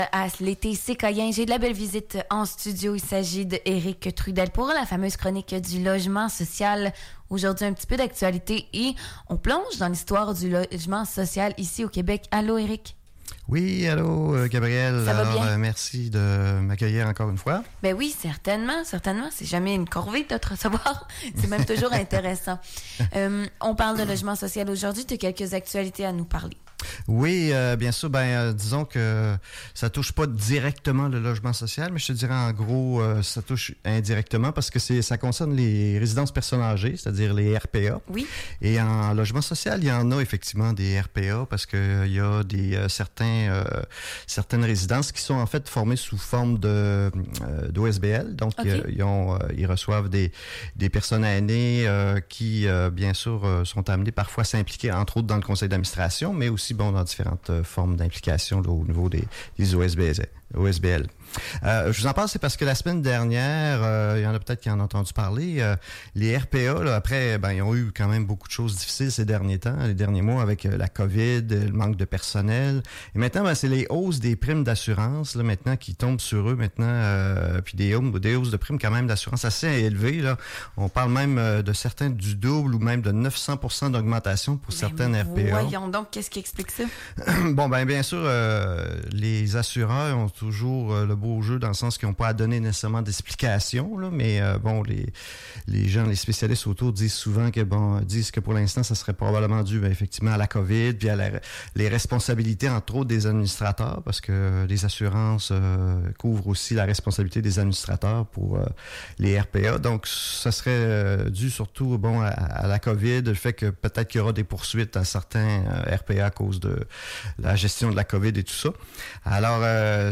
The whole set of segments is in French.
À l'été séquoien, j'ai de la belle visite en studio. Il s'agit d'Éric Trudel pour la fameuse chronique du logement social. Aujourd'hui, un petit peu d'actualité et on plonge dans l'histoire du logement social ici au Québec. Allô, Éric? Oui, allô, Gabriel. Ça va bien? Merci de m'accueillir encore une fois. Ben oui, certainement. C'est jamais une corvée de te recevoir. C'est même toujours intéressant. On parle de logement social aujourd'hui. Tu as quelques actualités à nous parler. Oui, bien sûr. Disons que ça touche pas directement le logement social, mais je te dirais en gros, ça touche indirectement parce que ça concerne les résidences personnes âgées, c'est-à-dire les RPA. Oui. Et en logement social, il y en a effectivement des RPA parce que il y a certaines résidences qui sont en fait formées sous forme d'OSBL. Donc, okay. Ils reçoivent des personnes aînées qui, bien sûr, sont amenées parfois à s'impliquer, entre autres, dans le conseil d'administration, mais aussi dans différentes formes d'implication là, au niveau des OSBL. Je vous en parle, c'est parce que la semaine dernière, il y en a peut-être qui en ont entendu parler, les RPA, là, après, ils ont eu quand même beaucoup de choses difficiles ces derniers temps, les derniers mois, avec la COVID, le manque de personnel. Et maintenant, c'est les hausses des primes d'assurance, là, maintenant, qui tombent sur eux, maintenant, puis des hausses de primes quand même d'assurance assez élevées, là. On parle même de certains du double ou même de 900% d'augmentation pour certaines RPA. Voyons donc, qu'est-ce qui explique ça? Bien sûr, les assureurs ont toujours le beau jeu dans le sens qu'ils n'ont pas à donner nécessairement d'explications, là, mais les gens, les spécialistes autour disent souvent que pour l'instant, ça serait probablement dû effectivement à la COVID, puis à les responsabilités, entre autres, des administrateurs, parce que les assurances couvrent aussi la responsabilité des administrateurs pour les RPA. Donc, ça serait dû surtout à la COVID, le fait que peut-être qu'il y aura des poursuites à certains RPA à cause de la gestion de la COVID et tout ça. Alors,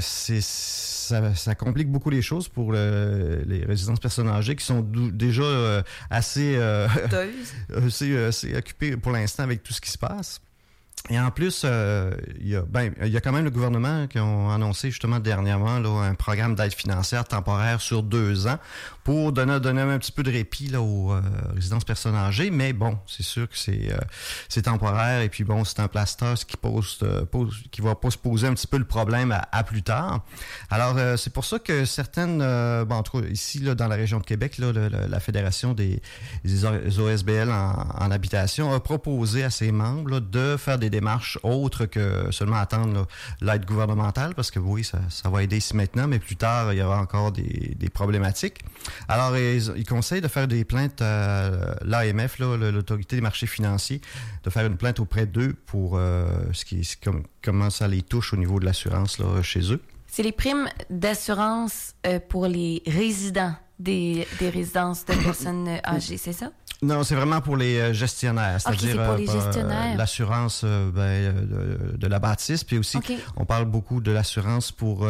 ça complique beaucoup les choses pour les résidences personnes âgées qui sont déjà assez occupées pour l'instant avec tout ce qui se passe. Et en plus, il y a quand même le gouvernement qui ont annoncé justement dernièrement là, un programme d'aide financière temporaire sur 2 ans pour donner un petit peu de répit là, aux résidences personnes âgées. Mais c'est sûr que c'est temporaire et puis c'est un plaster qui va pas se poser un petit peu le problème à plus tard. Alors, c'est pour ça que certaines, en tout cas ici là, dans la région de Québec, là, la Fédération des OSBL en habitation a proposé à ses membres là, de faire des démarches autres que seulement attendre là, l'aide gouvernementale, parce que oui, ça va aider ici maintenant, mais plus tard, il y aura encore des problématiques. Alors, ils conseillent de faire des plaintes à l'AMF, là, l'Autorité des marchés financiers, de faire une plainte auprès d'eux pour comment ça les touche au niveau de l'assurance là, chez eux. C'est les primes d'assurance pour les résidents des résidences de personnes âgées, c'est ça? Non, c'est vraiment pour les gestionnaires, c'est-à-dire c'est pour les gestionnaires. L'assurance de la bâtisse, puis aussi on parle beaucoup de l'assurance pour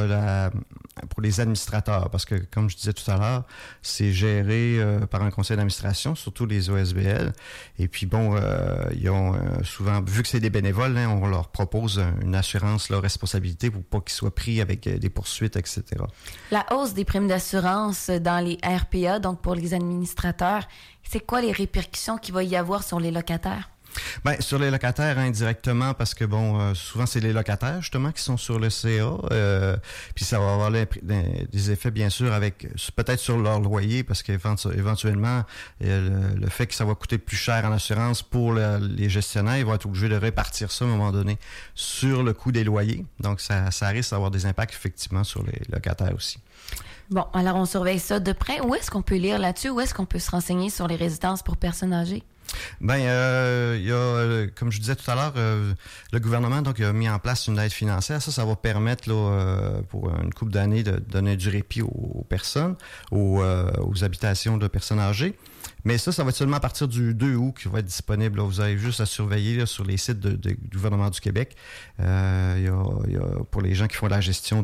les administrateurs, parce que comme je disais tout à l'heure, c'est géré par un conseil d'administration, surtout les OSBL, et puis ils ont souvent, vu que c'est des bénévoles, hein, on leur propose une assurance, leur responsabilité pour pas qu'ils soient pris avec des poursuites, etc. La hausse des primes d'assurance dans les RPA, donc pour les administrateurs, c'est quoi les répercussions qu'il va y avoir sur les locataires? Sur les locataires indirectement, parce que souvent c'est les locataires justement qui sont sur le CA, puis ça va avoir des effets bien sûr peut-être sur leur loyer, parce qu'éventuellement le fait que ça va coûter plus cher en assurance pour les gestionnaires, ils vont être obligés de répartir ça à un moment donné sur le coût des loyers. Donc ça risque d'avoir des impacts effectivement sur les locataires aussi. Bon, alors on surveille ça de près. Où est-ce qu'on peut lire là-dessus? Où est-ce qu'on peut se renseigner sur les résidences pour personnes âgées? Il y a, comme je disais tout à l'heure, le gouvernement donc a mis en place une aide financière. Ça va permettre là, pour une couple d'années de donner du répit aux personnes, aux habitations de personnes âgées. Mais ça va être seulement à partir du 2 août qui va être disponible. Là. Vous avez juste à surveiller là, sur les sites du gouvernement du Québec. Il y a pour les gens qui font la gestion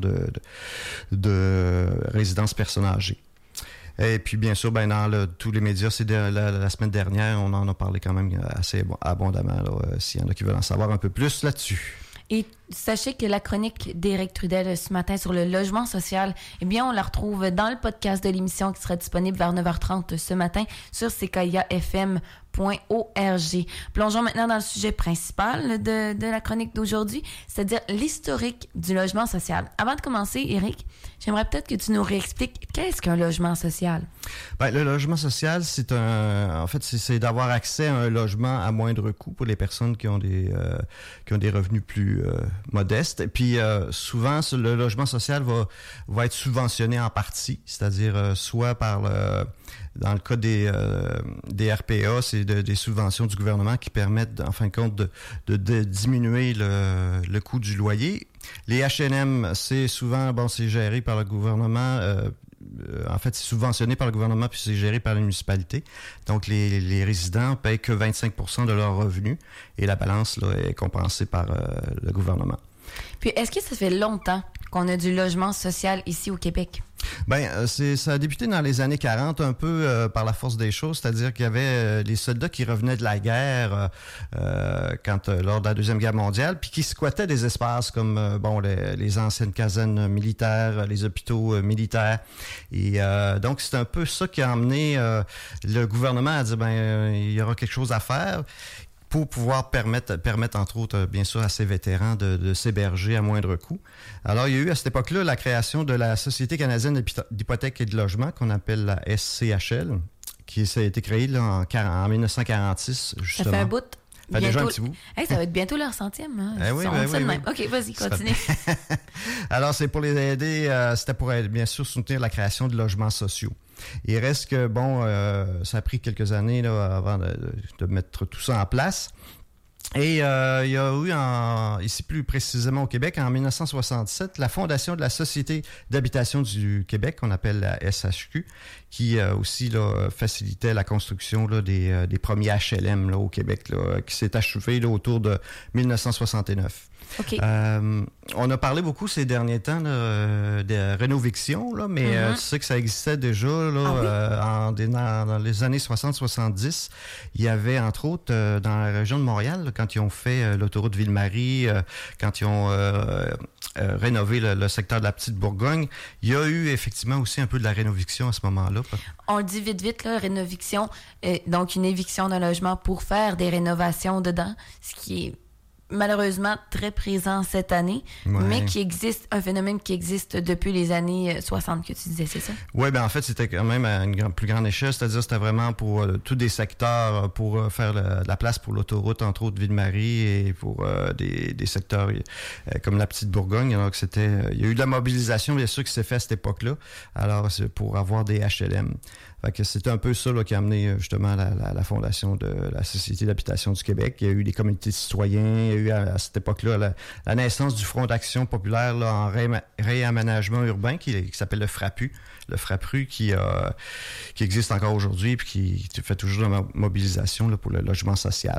de résidences personnes âgées. Et puis, bien sûr, dans tous les médias, c'est la semaine dernière, on en a parlé quand même assez abondamment, s'il y en a qui veulent en savoir un peu plus là-dessus. Et Sachez que la chronique d'Éric Trudel ce matin sur le logement social, eh bien, on la retrouve dans le podcast de l'émission qui sera disponible vers 9h30 ce matin sur CKIA-FM.org. Plongeons maintenant dans le sujet principal de la chronique d'aujourd'hui, c'est-à-dire l'historique du logement social. Avant de commencer, Éric, j'aimerais peut-être que tu nous réexpliques qu'est-ce qu'un logement social? Bien, le logement social, c'est d'avoir accès à un logement à moindre coût pour les personnes qui ont des revenus plus modestes. Et puis, souvent, le logement social va être subventionné en partie, c'est-à-dire soit par dans le cas des RPA, c'est des subventions du gouvernement qui permettent, en fin de compte, de diminuer le coût du loyer. Les HLM, c'est souvent, c'est géré par le gouvernement. En fait, c'est subventionné par le gouvernement puis c'est géré par la municipalité. Donc, les résidents ne payent que 25% de leurs revenus et la balance là, est compensée par le gouvernement. Puis, est-ce que ça fait longtemps qu'on a du logement social ici au Québec? Bien, ça a débuté dans les années 40 un peu par la force des choses, c'est-à-dire qu'il y avait les soldats qui revenaient de la guerre lors de la Deuxième Guerre mondiale, puis qui squattaient des espaces comme les anciennes casernes militaires, les hôpitaux militaires. Et donc, c'est un peu ça qui a amené le gouvernement à dire, il y aura quelque chose à faire pour pouvoir permettre entre autres, bien sûr, à ces vétérans de s'héberger à moindre coût. Alors, il y a eu à cette époque-là la création de la Société canadienne d'hypothèque et de logement, qu'on appelle la SCHL, ça a été créée là, en 1946, justement. Ça fait un bout. Ça fait déjà un petit bout. Hey, ça va être bientôt leur 100e. Hein? Oui. OK, vas-y, continue. Alors, c'est pour les aider, c'était pour, bien sûr, soutenir la création de logements sociaux. Il reste que, ça a pris quelques années là, avant de mettre tout ça en place. Et il y a eu, ici plus précisément au Québec, en 1967, la fondation de la Société d'habitation du Québec, qu'on appelle la SHQ, qui aussi là, facilitait la construction là, des premiers HLM là, au Québec, là, qui s'est achevé là, autour de 1969. Okay. On a parlé beaucoup ces derniers temps là, de rénoviction, là, mais tu sais que ça existait déjà là, dans les années 60-70. Il y avait, entre autres, dans la région de Montréal, là, quand ils ont fait l'autoroute Ville-Marie, quand ils ont rénové le secteur de la Petite-Bourgogne, il y a eu effectivement aussi un peu de la rénoviction à ce moment-là. On le dit vite, là, rénoviction, donc une éviction d'un logement pour faire des rénovations dedans, ce qui est malheureusement très présent cette année, mais qui existe, un phénomène qui existe depuis les années 60 que tu disais, c'est ça? Oui, en fait, c'était quand même à une plus grande échelle, c'est-à-dire c'était vraiment pour tous des secteurs, pour faire de la place pour l'autoroute, entre autres Ville-Marie, et pour des secteurs comme la Petite-Bourgogne. Alors que il y a eu de la mobilisation, bien sûr, qui s'est faite à cette époque-là, alors c'est pour avoir des HLM. Fait que c'est un peu ça là, qui a amené justement la fondation de la Société d'habitation du Québec. Il y a eu des communautés de citoyens, il y a eu à cette époque-là la naissance du Front d'action populaire là, en réaménagement urbain qui s'appelle le FRAPU. Le FRAPRU qui existe encore aujourd'hui puis qui fait toujours de la mobilisation là, pour le logement social.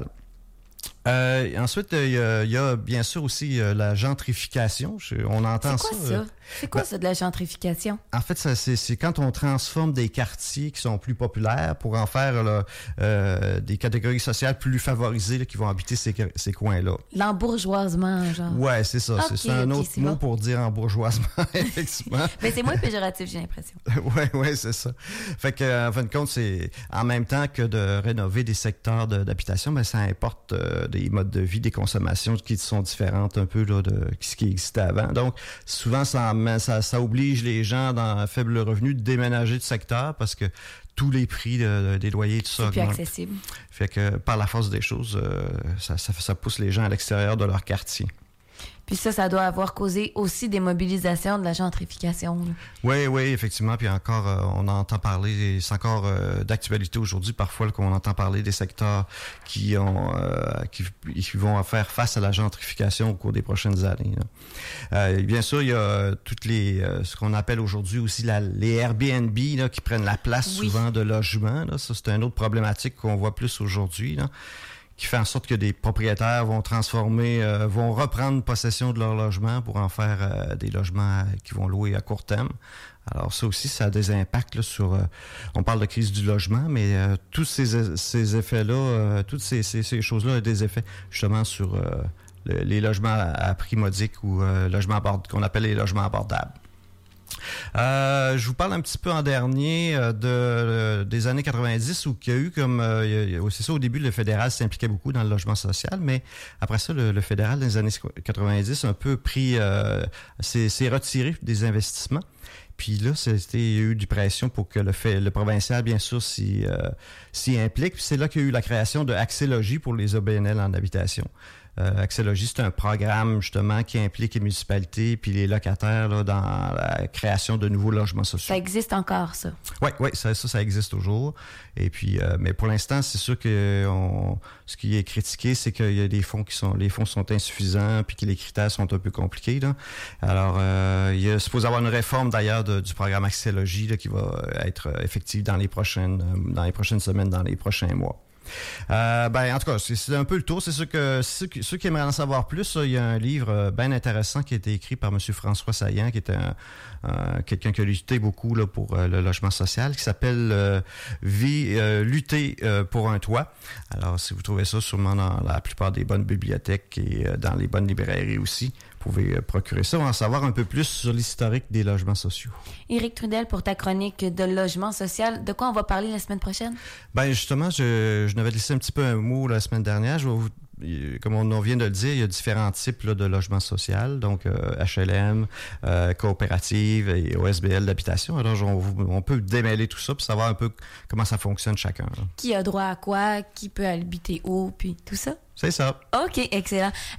Ensuite, il y a bien sûr aussi la gentrification. On entend ça. C'est quoi ça? C'est quoi ça de la gentrification? En fait, c'est quand on transforme des quartiers qui sont plus populaires pour en faire là, des catégories sociales plus favorisées là, qui vont habiter ces coins-là. L'embourgeoisement, genre. Ouais, c'est ça. Okay, c'est un autre mot pour dire embourgeoisement, effectivement. Mais c'est moins péjoratif, j'ai l'impression. Oui, c'est ça. Fait que, en fin de compte, c'est en même temps que de rénover des secteurs d'habitation, ça importe des modes de vie, des consommations qui sont différentes un peu là, de ce qui existait avant. Donc, souvent, ça oblige les gens dans faible revenu de déménager de secteur parce que tous les prix des loyers, tout ça c'est plus accessible. Fait que par la force des choses, ça pousse les gens à l'extérieur de leur quartier. Puis ça doit avoir causé aussi des mobilisations de la gentrification. Oui, effectivement. Puis encore, on entend parler, c'est encore d'actualité aujourd'hui parfois qu'on entend parler des secteurs qui vont faire face à la gentrification au cours des prochaines années. Bien sûr, il y a toutes ce qu'on appelle aujourd'hui aussi les Airbnb là, qui prennent la place souvent de logements. Là. Ça, c'est une autre problématique qu'on voit plus aujourd'hui. Là, qui fait en sorte que des propriétaires vont reprendre possession de leur logement pour en faire des logements qui vont louer à court terme. Alors ça aussi, ça a des impacts là, sur... on parle de crise du logement, mais tous ces effets-là, toutes ces choses-là ont des effets justement sur les logements à prix modique ou qu'on appelle les logements abordables. Je vous parle un petit peu en dernier des années 90 où il y a eu c'est ça, au début le fédéral s'impliquait beaucoup dans le logement social, mais après ça le fédéral dans les années 90 a un peu s'est retiré des investissements. Puis là, il y a eu du pression pour que le provincial, bien sûr, s'y implique. Puis c'est là qu'il y a eu la création de Accès Logis pour les OBNL en habitation. Accès Logis, c'est un programme justement qui implique les municipalités puis les locataires là, dans la création de nouveaux logements sociaux. Ça existe encore, ça? Oui, ça existe toujours. Et puis, mais pour l'instant, c'est sûr que ce qui est critiqué, c'est qu'il y a les fonds sont insuffisants puis que les critères sont un peu compliqués. Là. Alors, il y a supposé avoir une réforme d'ailleurs du programme Accès Logis là, qui va être effective dans les prochaines semaines, dans les prochains mois. En tout cas, c'est un peu le tour. C'est sûr que ceux qui aimeraient en savoir plus, il y a un livre bien intéressant qui a été écrit par M. François Saillant, qui était quelqu'un qui a lutté beaucoup là, pour le logement social, qui s'appelle Lutter pour un toit. Alors, si vous trouvez ça sûrement dans la plupart des bonnes bibliothèques et dans les bonnes librairies aussi, vous pouvez procurer ça. On va en savoir un peu plus sur l'historique des logements sociaux. Éric Trudel, pour ta chronique de logement social, de quoi on va parler la semaine prochaine? Ben justement, je n'avais laissé un petit peu un mot la semaine dernière. Comme on vient de le dire, il y a différents types là, de logements sociaux, donc HLM, coopératives et OSBL d'habitation. Alors, on peut démêler tout ça pour savoir un peu comment ça fonctionne chacun. Là. Qui a droit à quoi, qui peut habiter où, puis tout ça? C'est ça. OK, excellent.